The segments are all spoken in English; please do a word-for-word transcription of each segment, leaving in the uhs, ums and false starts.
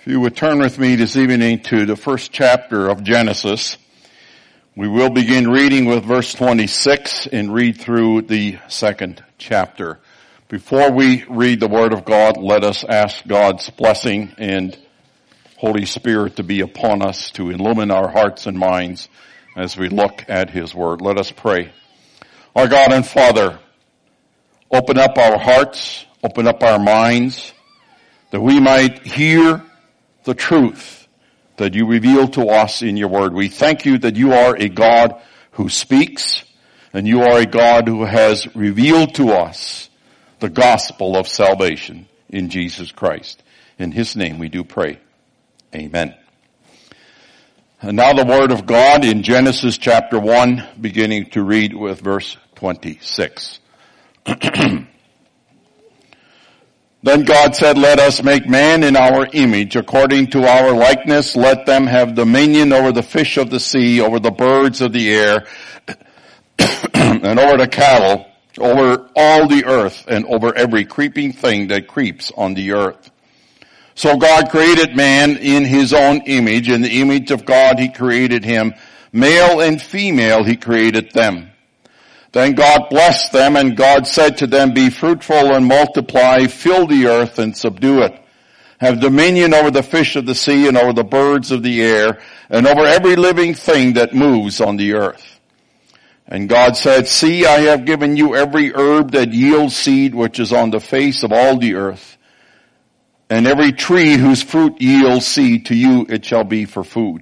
If you would turn with me this evening to the first chapter of Genesis, we will begin reading with verse twenty-six and read through the second chapter. Before we read the Word of God, let us ask God's blessing and Holy Spirit to be upon us to illumine our hearts and minds as we look at His Word. Let us pray. Our God and Father, open up our hearts, open up our minds, that we might hear the truth that you reveal to us in your word. We thank you that you are a God who speaks, and you are a God who has revealed to us the gospel of salvation in Jesus Christ. In His name we do pray. Amen. And now the word of God in Genesis chapter one, beginning to read with verse twenty-six. Then God said, let us make man in our image, according to our likeness. Let them have dominion over the fish of the sea, over the birds of the air, and over the cattle, over all the earth, and over every creeping thing that creeps on the earth. So God created man in His own image. In the image of God He created him. Male and female He created them. Then God blessed them, and God said to them, be fruitful and multiply, fill the earth and subdue it. Have dominion over the fish of the sea and over the birds of the air and over every living thing that moves on the earth. And God said, see, I have given you every herb that yields seed which is on the face of all the earth, and every tree whose fruit yields seed, to you it shall be for food.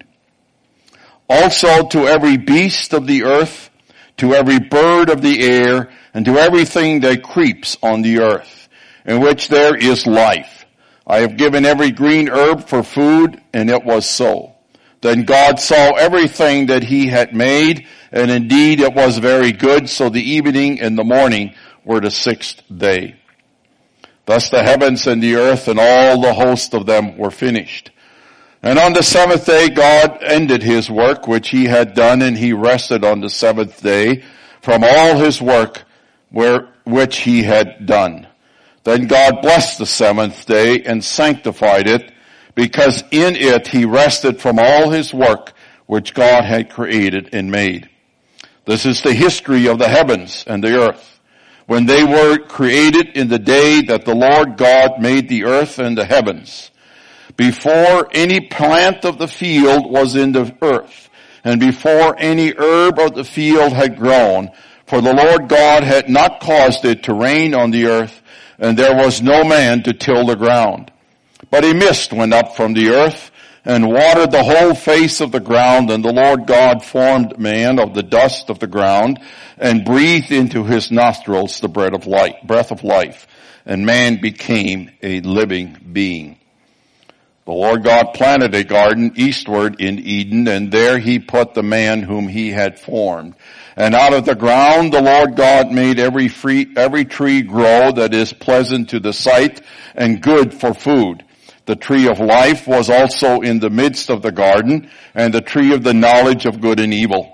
Also to every beast of the earth, to every bird of the air, and to everything that creeps on the earth, in which there is life. I have given every green herb for food, and it was so. Then God saw everything that He had made, and indeed it was very good. So the evening and the morning were the sixth day. Thus the heavens and the earth and all the host of them were finished. And on the seventh day God ended His work which He had done, and He rested on the seventh day from all His work where, which He had done. Then God blessed the seventh day and sanctified it, because in it He rested from all His work which God had created and made. This is the history of the heavens and the earth, when they were created in the day that the Lord God made the earth and the heavens, before any plant of the field was in the earth, and before any herb of the field had grown, for the Lord God had not caused it to rain on the earth, and there was no man to till the ground. But a mist went up from the earth, and watered the whole face of the ground, and the Lord God formed man of the dust of the ground, and breathed into his nostrils the breath of life, breath of life, and man became a living being. The Lord God planted a garden eastward in Eden, and there He put the man whom He had formed. And out of the ground the Lord God made every free, every tree grow that is pleasant to the sight and good for food. The tree of life was also in the midst of the garden, and the tree of the knowledge of good and evil.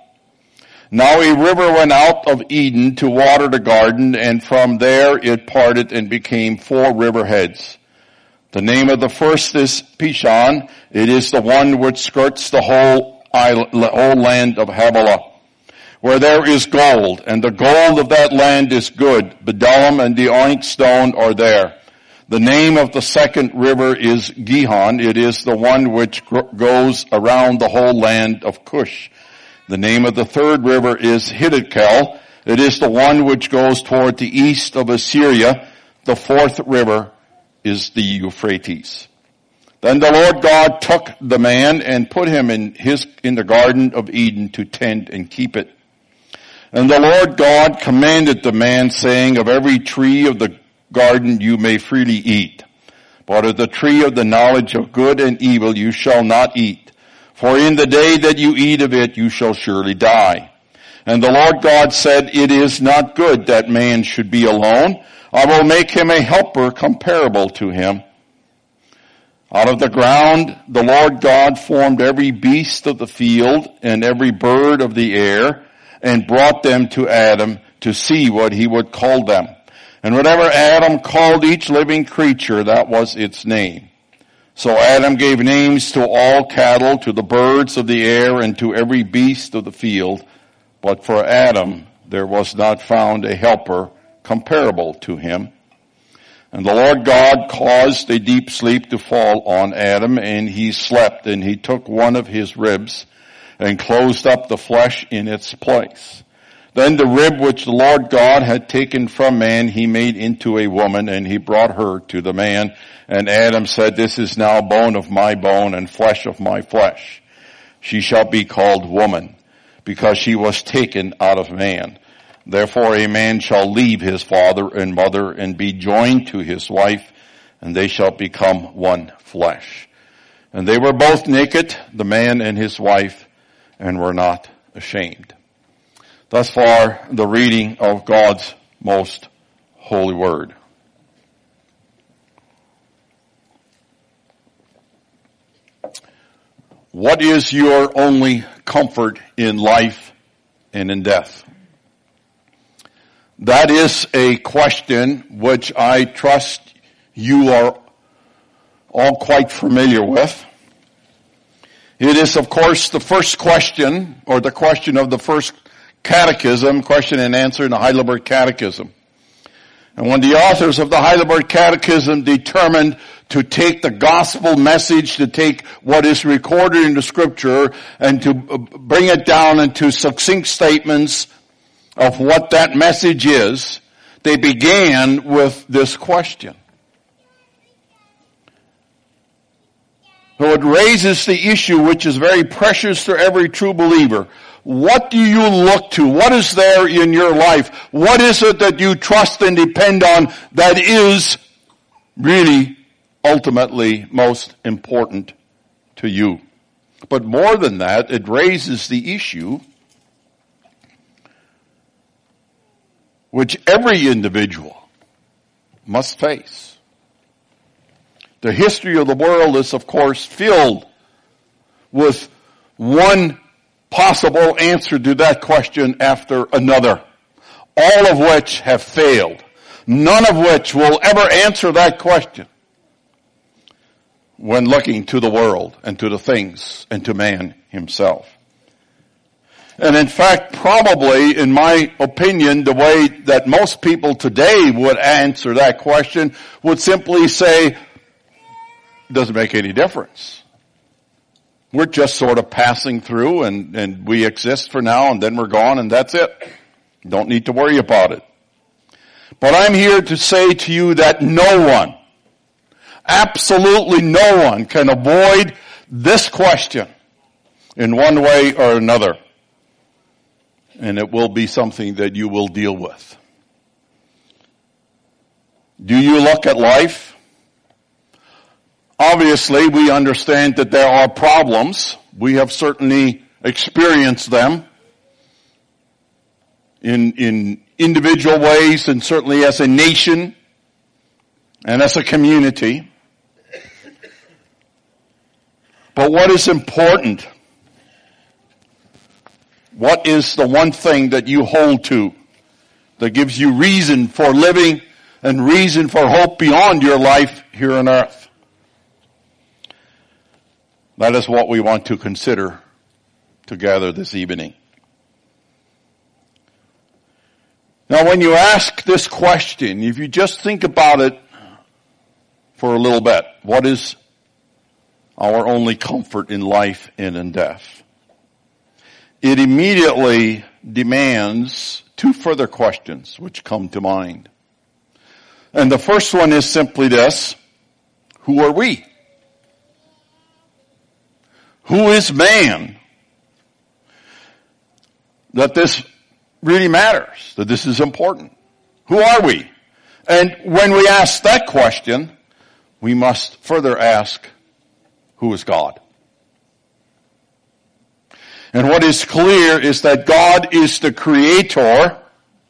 Now a river went out of Eden to water the garden, and from there it parted and became four river heads. The name of the first is Pishon. It is the one which skirts the whole island, whole land of Havilah, where there is gold, and the gold of that land is good. Bdellium and the onyx stone are there. The name of the second river is Gihon. It is the one which goes around the whole land of Cush. The name of the third river is Hiddekel. It is the one which goes toward the east of Assyria. The fourth river is the Euphrates. Then the Lord God took the man and put him in his, in the garden of Eden to tend and keep it. And the Lord God commanded the man, saying, of every tree of the garden you may freely eat, but of the tree of the knowledge of good and evil you shall not eat, for in the day that you eat of it you shall surely die. And the Lord God said, it is not good that man should be alone. I will make him a helper comparable to him. Out of the ground the Lord God formed every beast of the field and every bird of the air, and brought them to Adam to see what he would call them. And whatever Adam called each living creature, that was its name. So Adam gave names to all cattle, to the birds of the air, and to every beast of the field. But for Adam there was not found a helper comparable to him. And the Lord God caused a deep sleep to fall on Adam, and he slept, and he took one of his ribs and closed up the flesh in its place. Then the rib which the Lord God had taken from man he made into a woman, and he brought her to the man. And Adam said, "This is now bone of my bone and flesh of my flesh. She shall be called woman, because she was taken out of man. Therefore a man shall leave his father and mother and be joined to his wife, and they shall become one flesh. And they were both naked, the man and his wife, and were not ashamed." Thus far, the reading of God's most holy word. What is your only comfort in life and in death? That is a question which I trust you are all quite familiar with. It is, of course, the first question, or the question of the first catechism, question and answer in the Heidelberg Catechism. And when the authors of the Heidelberg Catechism determined to take the gospel message, to take what is recorded in the scripture and to bring it down into succinct statements of what that message is, they began with this question. So it raises the issue which is very precious to every true believer. What do you look to? What is there in your life? What is it that you trust and depend on that is really ultimately most important to you? But more than that, it raises the issue which every individual must face. The history of the world is, of course, filled with one possible answer to that question after another, all of which have failed, none of which will ever answer that question when looking to the world and to the things and to man himself. And in fact, probably, in my opinion, the way that most people today would answer that question would simply say, it doesn't make any difference. We're just sort of passing through and, and we exist for now and then we're gone and that's it. Don't need to worry about it. But I'm here to say to you that no one, absolutely no one can avoid this question in one way or another. And it will be something that you will deal with. Do you look at life? Obviously, we understand that there are problems. We have certainly experienced them in, in individual ways and certainly as a nation and as a community. But what is important? What is the one thing that you hold to that gives you reason for living and reason for hope beyond your life here on earth? That is what we want to consider together this evening. Now, when you ask this question, if you just think about it for a little bit, what is our only comfort in life and in death? It immediately demands two further questions which come to mind. And the first one is simply this: who are we? Who is man? That this really matters, that this is important. Who are we? And when we ask that question, we must further ask, who is God? And what is clear is that God is the creator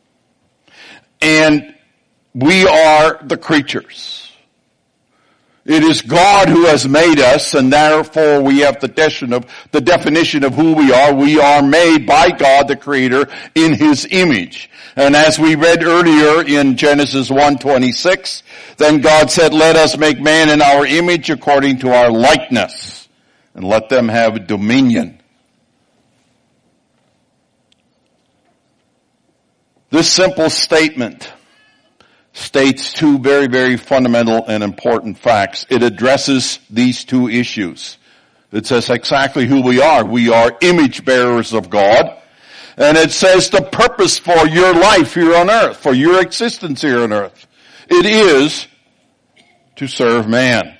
and we are the creatures. It is God who has made us, and therefore we have the definition of, the definition of who we are. We are made by God the Creator in His image. And as we read earlier in Genesis one twenty-six, Then God said, let us make man in our image according to our likeness, and let them have dominion. This simple statement states two very, very fundamental and important facts. It addresses these two issues. It says exactly who we are. We are image bearers of God. And it says the purpose for your life here on earth, for your existence here on earth. It is to serve man.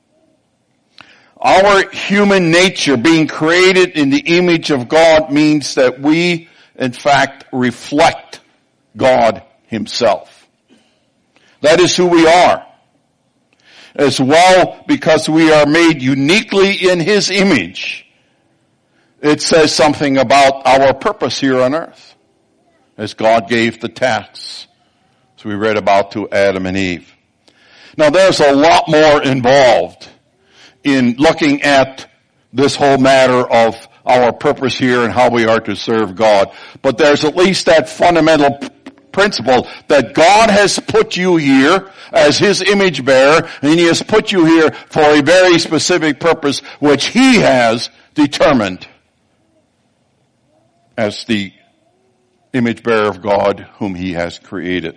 Our human nature, being created in the image of God, means that we, in fact, reflect God himself. That is who we are. As well, because we are made uniquely in his image, it says something about our purpose here on earth, as God gave the tasks, as we read about to Adam and Eve. Now there's a lot more involved in looking at this whole matter of our purpose here and how we are to serve God. But there's at least that fundamental principle that God has put you here as his image bearer, and he has put you here for a very specific purpose which he has determined as the image bearer of God whom he has created.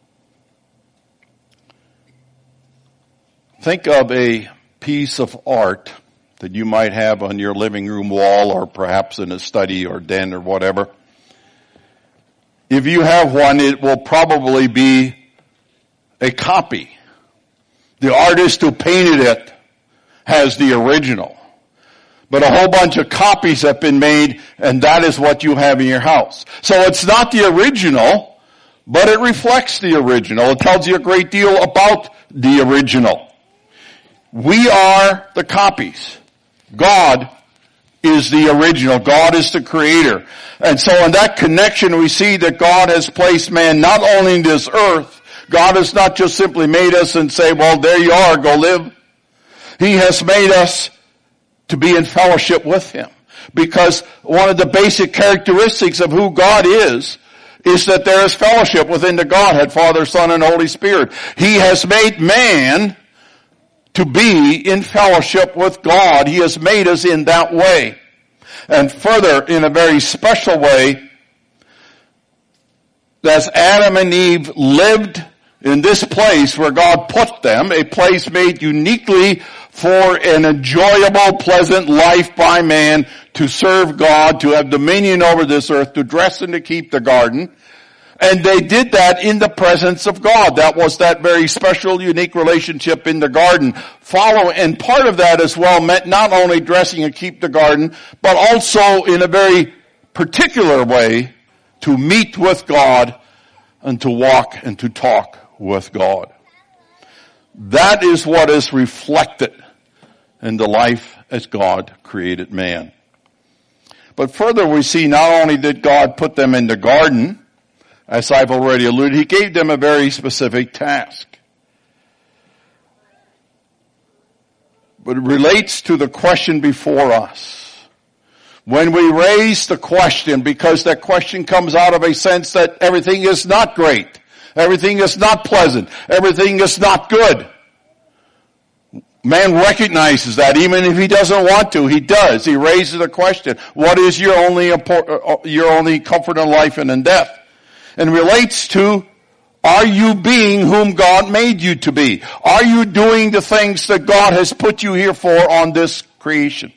Think of a piece of art that you might have on your living room wall, or perhaps in a study or den or whatever. If you have one, it will probably be a copy. The artist who painted it has the original. But a whole bunch of copies have been made, and that is what you have in your house. So it's not the original, but it reflects the original. It tells you a great deal about the original. We are the copies. God is the original. God is the creator. And so in that connection, we see that God has placed man not only in this earth. God has not just simply made us and say, well, there you are, go live. He has made us to be in fellowship with him. Because one of the basic characteristics of who God is, is that there is fellowship within the Godhead, Father, Son, and Holy Spirit. He has made man to be in fellowship with God. He has made us in that way. And further, in a very special way, as Adam and Eve lived in this place where God put them, a place made uniquely for an enjoyable, pleasant life by man, to serve God, to have dominion over this earth, to dress and to keep the garden. And they did that in the presence of God. That was that very special, unique relationship in the garden. Follow, and part of that as well meant not only dressing and keep the garden, but also in a very particular way to meet with God and to walk and to talk with God. That is what is reflected in the life as God created man. But further, we see not only did God put them in the garden, as I've already alluded, he gave them a very specific task. But it relates to the question before us. When we raise the question, because that question comes out of a sense that everything is not great, everything is not pleasant, everything is not good. Man recognizes that, even if he doesn't want to, he does. He raises the question, what is your only, your only comfort in life and in death? And relates to, are you being whom God made you to be? Are you doing the things that God has put you here for on this creation?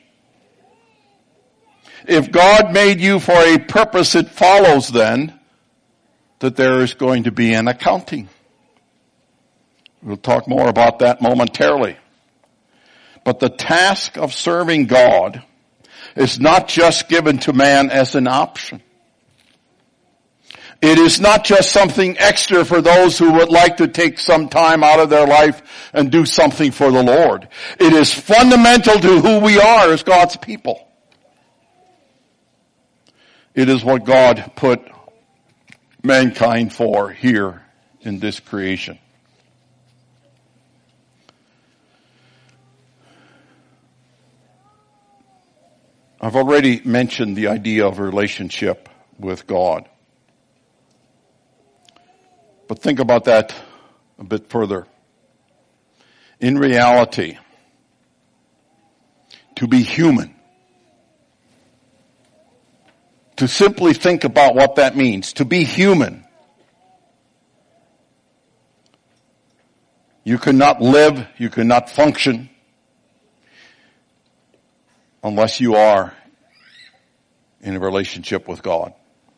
If God made you for a purpose, it follows then that there is going to be an accounting. We'll talk more about that momentarily. But the task of serving God is not just given to man as an option. It is not just something extra for those who would like to take some time out of their life and do something for the Lord. It is fundamental to who we are as God's people. It is what God put mankind for here in this creation. I've already mentioned the idea of a relationship with God. But think about that a bit further. In reality, to be human, to simply think about what that means, to be human, you cannot live, you cannot function unless you are in a relationship with God.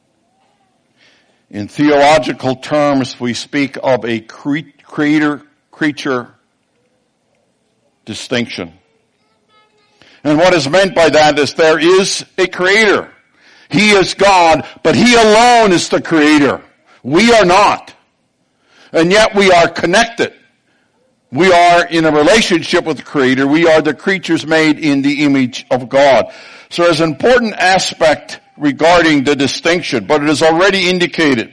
In theological terms, we speak of a cre- creator-creature distinction. And what is meant by that is there is a creator. He is God, but He alone is the creator. We are not. And yet we are connected. We are in a relationship with the Creator. We are the creatures made in the image of God. So there's an important aspect regarding the distinction, but it is already indicated.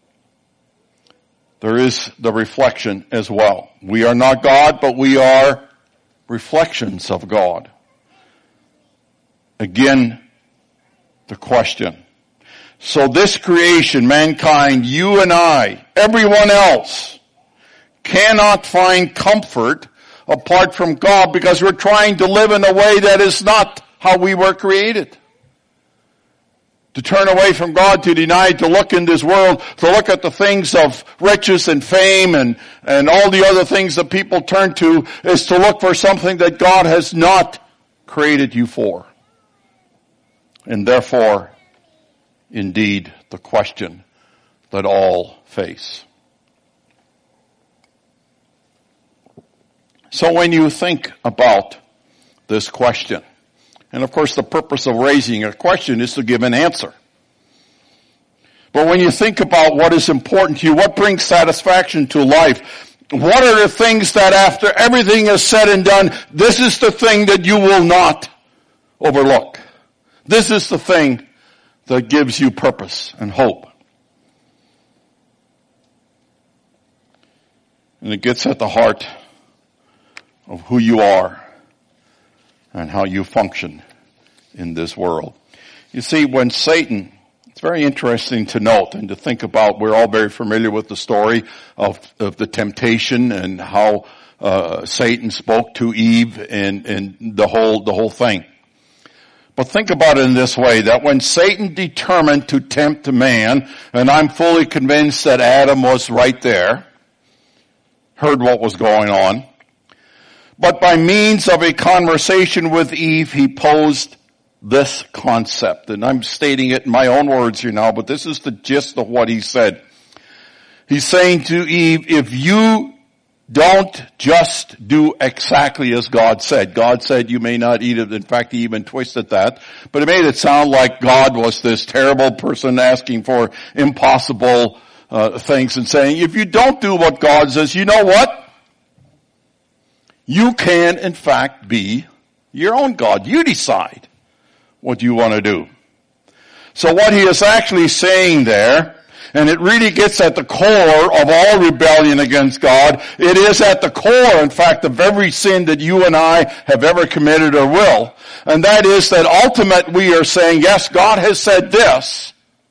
There is the reflection as well. We are not God, but we are reflections of God. Again, the question. So this creation, mankind, you and I, everyone else, cannot find comfort apart from God because we're trying to live in a way that is not how we were created. To turn away from God, to deny, to look in this world, to look at the things of riches and fame and, and all the other things that people turn to is to look for something that God has not created you for. And therefore, indeed, the question that all face. So when you think about this question, and of course the purpose of raising a question is to give an answer. But when you think about what is important to you, what brings satisfaction to life, what are the things that after everything is said and done, this is the thing that you will not overlook. This is the thing that gives you purpose and hope. And it gets at the heart of who you are and how you function in this world. You see, when Satan, it's very interesting to note and to think about, we're all very familiar with the story of, of the temptation and how uh, Satan spoke to Eve and, and the whole, the whole thing. But think about it in this way, that when Satan determined to tempt man, and I'm fully convinced that Adam was right there, heard what was going on, but by means of a conversation with Eve, he posed this concept. And I'm stating it in my own words here now, but this is the gist of what he said. He's saying to Eve, if you don't just do exactly as God said. God said you may not eat it. In fact, he even twisted that. But it made it sound like God was this terrible person asking for impossible uh, things and saying, if you don't do what God says, you know what? You can, in fact, be your own God. You decide what you want to do. So what he is actually saying there, and it really gets at the core of all rebellion against God, it is at the core, in fact, of every sin that you and I have ever committed or will. And that is that ultimately we are saying, yes, God has said this,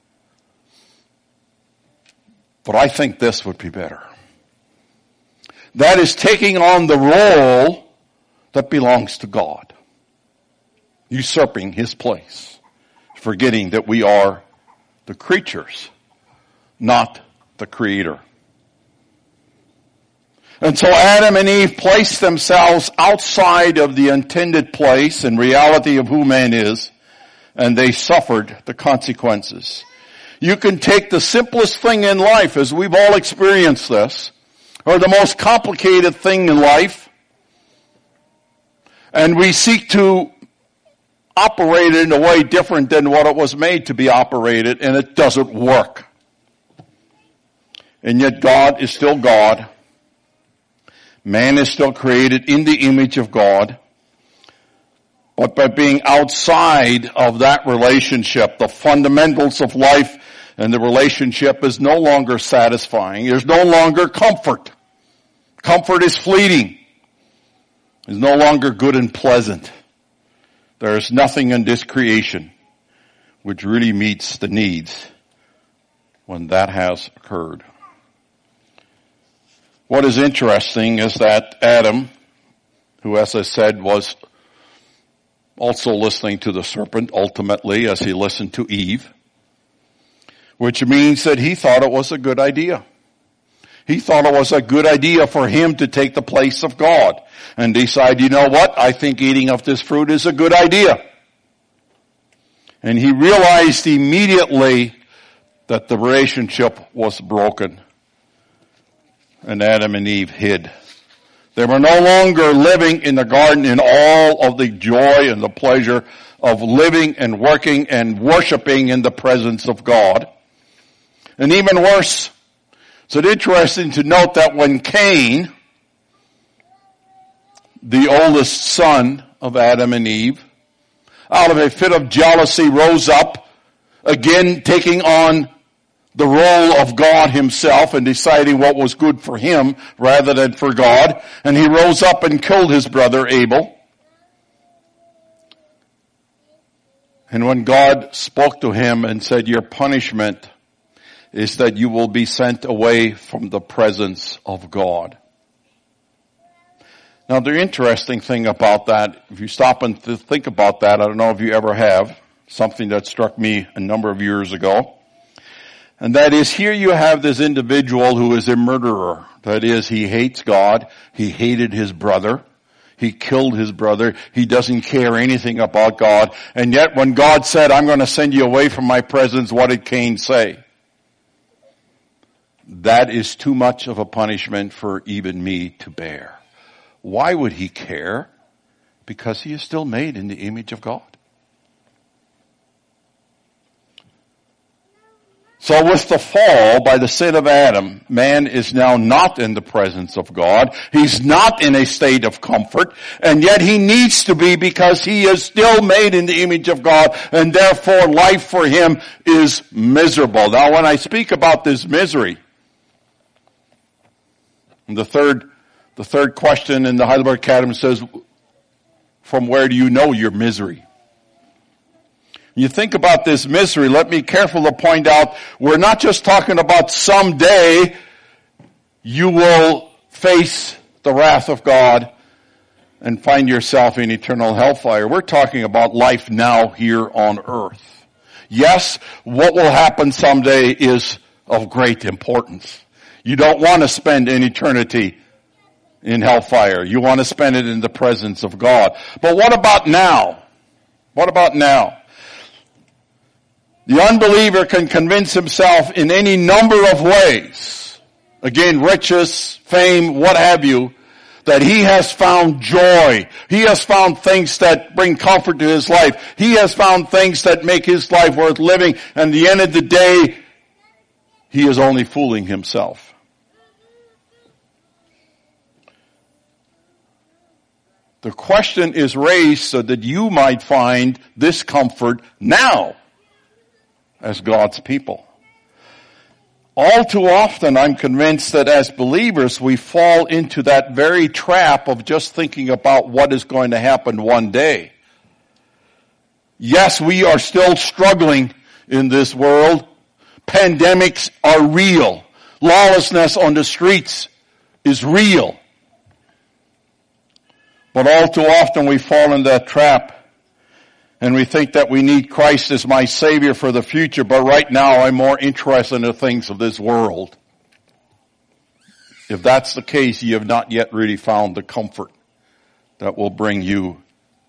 but I think this would be better. That is taking on the role that belongs to God. Usurping his place. Forgetting that we are the creatures, not the creator. And so Adam and Eve placed themselves outside of the intended place and reality of who man is, and they suffered the consequences. You can take the simplest thing in life, as we've all experienced this, or the most complicated thing in life, and we seek to operate it in a way different than what it was made to be operated, and it doesn't work. And yet God is still God. Man is still created in the image of God. But by being outside of that relationship, the fundamentals of life and the relationship is no longer satisfying. There's no longer comfort. Comfort is fleeting. It's no longer good and pleasant. There is nothing in this creation which really meets the needs when that has occurred. What is interesting is that Adam, who as I said was also listening to the serpent ultimately as he listened to Eve, which means that he thought it was a good idea. He thought it was a good idea for him to take the place of God and decide, you know what, I think eating of this fruit is a good idea. And he realized immediately that the relationship was broken. And Adam and Eve hid. They were no longer living in the garden in all of the joy and the pleasure of living and working and worshiping in the presence of God. And even worse, so it's interesting to note that when Cain, the oldest son of Adam and Eve, out of a fit of jealousy rose up, again taking on the role of God himself and deciding what was good for him rather than for God. And he rose up and killed his brother Abel. And when God spoke to him and said, your punishment is that you will be sent away from the presence of God. Now the interesting thing about that, if you stop and th- think about that, I don't know if you ever have, something that struck me a number of years ago. And that is, here you have this individual who is a murderer. That is, he hates God. He hated his brother. He killed his brother. He doesn't care anything about God. And yet when God said, I'm going to send you away from my presence, what did Cain say? That is too much of a punishment for even me to bear. Why would he care? Because he is still made in the image of God. So with the fall, by the sin of Adam, man is now not in the presence of God. He's not in a state of comfort, and yet he needs to be because he is still made in the image of God, and therefore life for him is miserable. Now when I speak about this misery, the third, the third question in the Heidelberg Catechism says, from where do you know your misery? You think about this misery, let me be careful to point out, we're not just talking about someday you will face the wrath of God and find yourself in eternal hellfire. We're talking about life now here on earth. Yes, what will happen someday is of great importance. You don't want to spend an eternity in hellfire. You want to spend it in the presence of God. But what about now? What about now? The unbeliever can convince himself in any number of ways, again, riches, fame, what have you, that he has found joy. He has found things that bring comfort to his life. He has found things that make his life worth living. And at the end of the day, he is only fooling himself. The question is raised so that you might find this comfort now as God's people. All too often, I'm convinced that as believers, we fall into that very trap of just thinking about what is going to happen one day. Yes, we are still struggling in this world. Pandemics are real. Lawlessness on the streets is real. But all too often we fall in that trap and we think that we need Christ as my Savior for the future, but right now I'm more interested in the things of this world. If that's the case, you have not yet really found the comfort that will bring you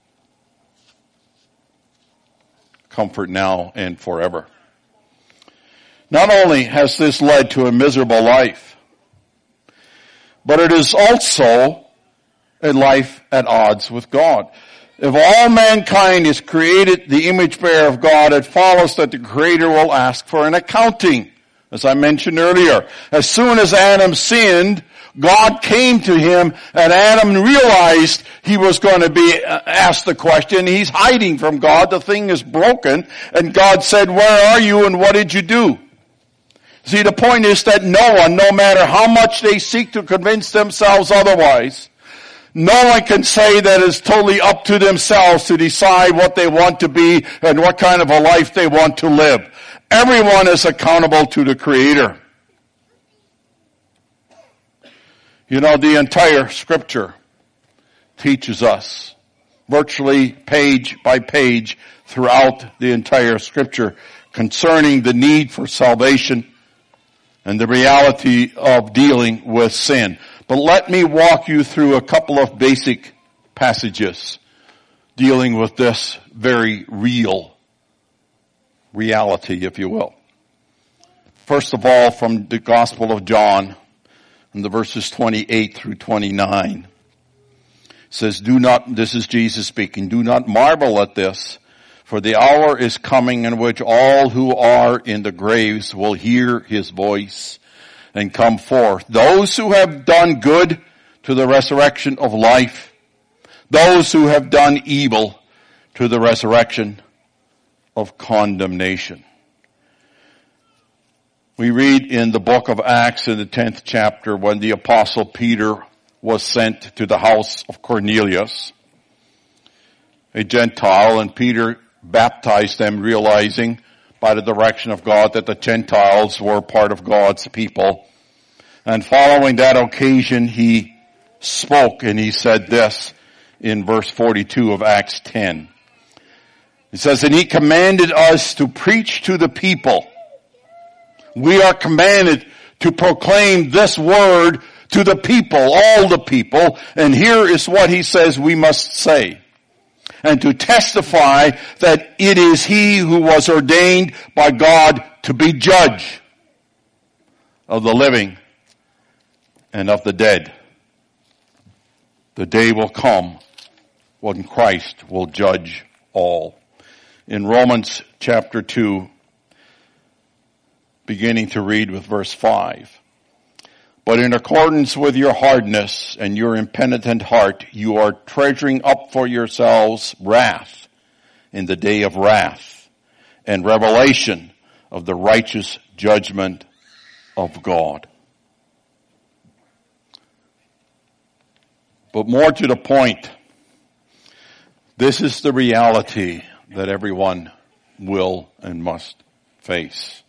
comfort now and forever. Not only has this led to a miserable life, but it is also a life at odds with God. If all mankind is created the image bearer of God, it follows that the Creator will ask for an accounting. As I mentioned earlier, as soon as Adam sinned, God came to him and Adam realized he was going to be asked the question. He's hiding from God. The thing is broken. And God said, where are you and what did you do? See, the point is that no one, no matter how much they seek to convince themselves otherwise, no one can say that it's totally up to themselves to decide what they want to be and what kind of a life they want to live. Everyone is accountable to the Creator. You know, the entire scripture teaches us, virtually page by page throughout the entire scripture, concerning the need for salvation and the reality of dealing with sin. But let me walk you through a couple of basic passages dealing with this very real reality, if you will. First of all, from the Gospel of John, in the verses twenty-eight through twenty-nine. It says, do not, this is Jesus speaking, do not marvel at this, for the hour is coming in which all who are in the graves will hear his voice and come forth. Those who have done good to the resurrection of life, those who have done evil to the resurrection of condemnation. We read in the book of Acts in the tenth chapter when the apostle Peter was sent to the house of Cornelius, a Gentile, and Peter baptized them, realizing by the direction of God that the Gentiles were part of God's people. And following that occasion, he spoke and he said this in verse forty-two of Acts ten. It says, and he commanded us to preach to the people. We are commanded to proclaim this word to the people, all the people. And here is what he says we must say. And to testify that it is he who was ordained by God to be judge of the living and of the dead. The day will come when Christ will judge all. In Romans chapter two, beginning to read with verse five. But in accordance with your hardness and your impenitent heart, you are treasuring up for yourselves wrath in the day of wrath and revelation of the righteous judgment of God. But more to the point, this is the reality that everyone will and must face.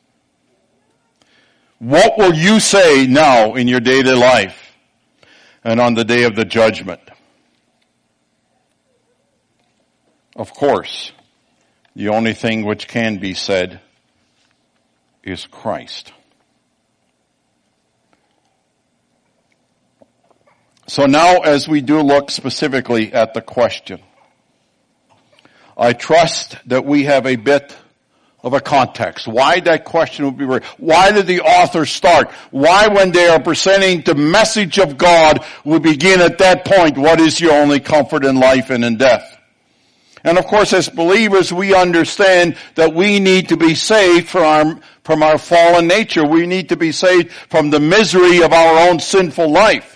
What will you say now in your daily life and on the day of the judgment? Of course, the only thing which can be said is Christ. So now as we do look specifically at the question, I trust that we have a bit of a context. Why that question would be raised? Why did the author start? Why when they are presenting the message of God would begin at that point, what is your only comfort in life and in death? And of course as believers we understand that we need to be saved from our, from our fallen nature. We need to be saved from the misery of our own sinful life.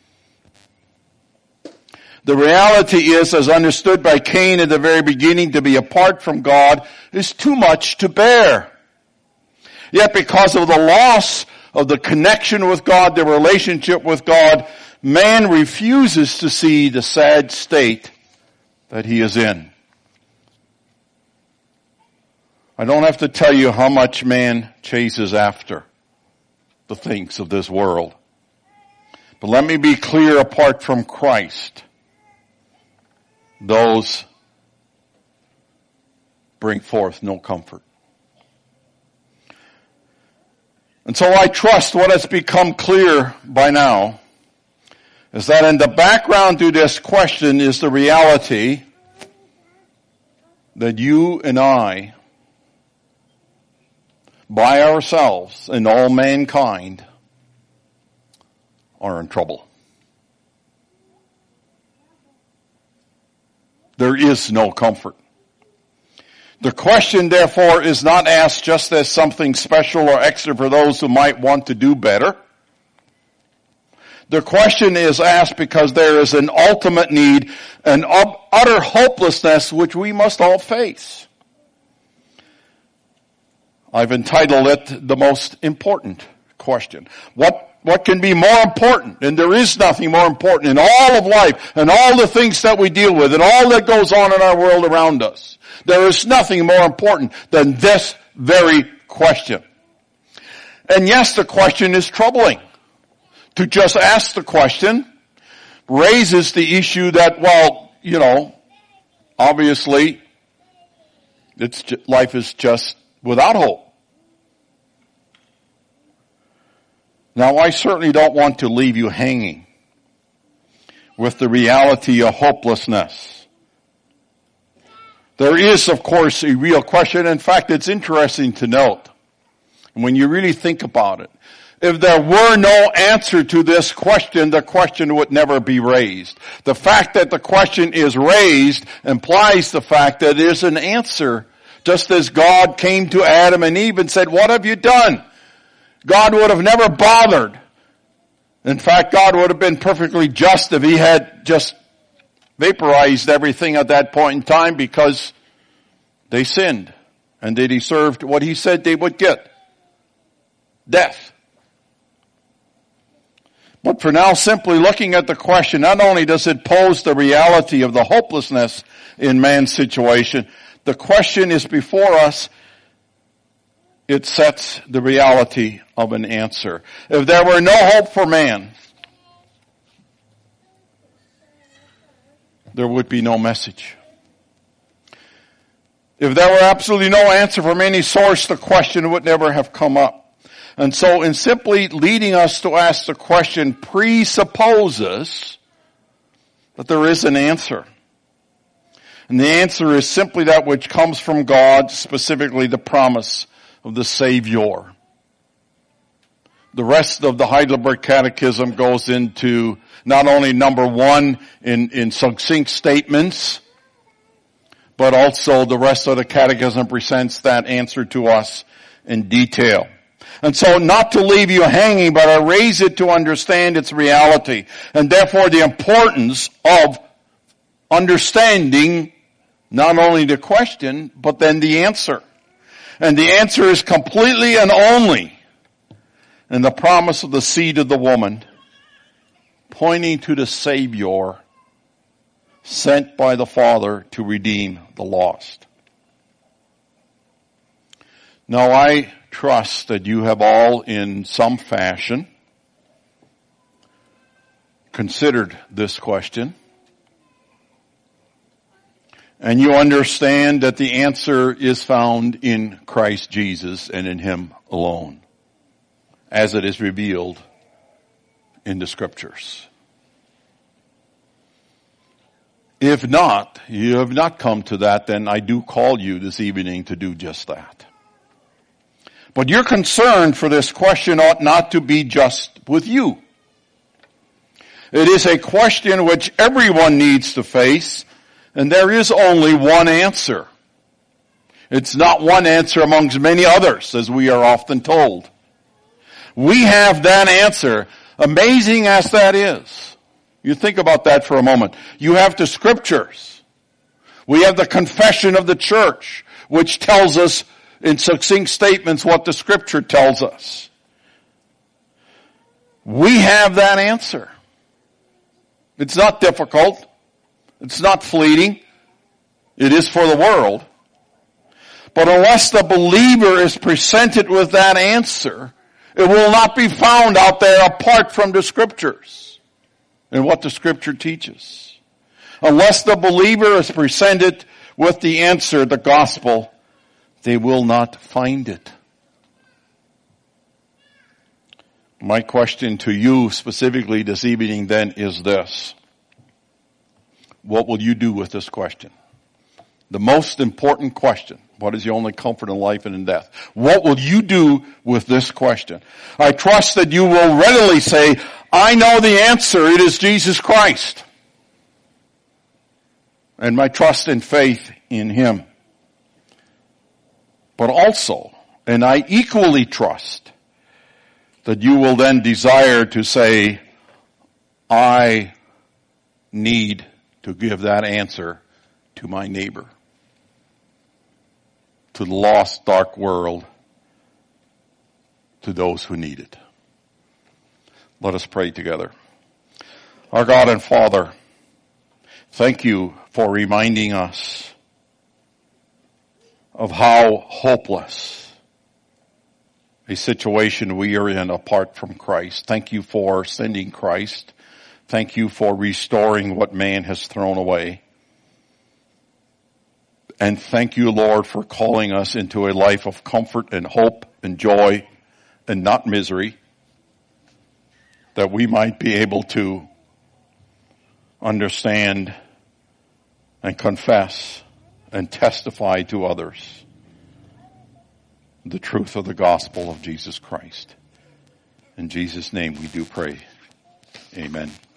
The reality is, as understood by Cain at the very beginning, to be apart from God is too much to bear. Yet because of the loss of the connection with God, the relationship with God, man refuses to see the sad state that he is in. I don't have to tell you how much man chases after the things of this world. But let me be clear, apart from Christ, those bring forth no comfort. And so I trust what has become clear by now is that in the background to this question is the reality that you and I, by ourselves and all mankind, are in trouble. There is no comfort. The question, therefore, is not asked just as something special or extra for those who might want to do better. The question is asked because there is an ultimate need, an utter hopelessness which we must all face. I've entitled it the most important question. What What can be more important? And there is nothing more important in all of life and all the things that we deal with and all that goes on in our world around us. There is nothing more important than this very question. And yes, the question is troubling To just ask the question raises the issue that, well, you know, obviously it's life is just without hope. Now, I certainly don't want to leave you hanging with the reality of hopelessness. There is, of course, a real question. In fact, it's interesting to note, when you really think about it, if there were no answer to this question, the question would never be raised. The fact that the question is raised implies the fact that there's an answer, just as God came to Adam and Eve and said, "What have you done?" God would have never bothered. In fact, God would have been perfectly just if he had just vaporized everything at that point in time, because they sinned and they deserved what he said they would get: death. But for now, simply looking at the question, not only does it pose the reality of the hopelessness in man's situation, the question is before us. It sets the reality of an answer. If there were no hope for man, there would be no message. If there were absolutely no answer from any source, the question would never have come up. And so in simply leading us to ask the question presupposes that there is an answer. And the answer is simply that which comes from God, specifically the promise of the Savior. The rest of the Heidelberg Catechism goes into not only number one in, in succinct statements, but also the rest of the Catechism presents that answer to us in detail. And so not to leave you hanging, but I raise it to understand its reality, and therefore the importance of understanding not only the question, but then the answer. And the answer is completely and only in the promise of the seed of the woman, pointing to the Savior sent by the Father to redeem the lost. Now, I trust that you have all in some fashion considered this question, and you understand that the answer is found in Christ Jesus and in Him alone, as it is revealed in the Scriptures. If not, you have not come to that, then I do call you this evening to do just that. But your concern for this question ought not to be just with you. It is a question which everyone needs to face, and there is only one answer. It's not one answer amongst many others, as we are often told. We have that answer, amazing as that is. You think about that for a moment. You have the Scriptures. We have the confession of the church, which tells us in succinct statements what the Scripture tells us. We have that answer. It's not difficult. It's not fleeting. It is for the world. But unless the believer is presented with that answer, it will not be found out there apart from the Scriptures and what the Scripture teaches. Unless the believer is presented with the answer, the gospel, they will not find it. My question to you specifically this evening then is this: what will you do with this question? The most important question. What is the only comfort in life and in death? What will you do with this question? I trust that you will readily say, I know the answer. It is Jesus Christ. And my trust and faith in Him. But also, and I equally trust, that you will then desire to say, I need to give that answer to my neighbor, to the lost, dark world, to those who need it. Let us pray together. Our God and Father, thank you for reminding us of how hopeless a situation we are in apart from Christ. Thank you for sending Christ. Thank you for restoring what man has thrown away. And thank you, Lord, for calling us into a life of comfort and hope and joy and not misery, that we might be able to understand and confess and testify to others the truth of the gospel of Jesus Christ. In Jesus' name we do pray. Amen.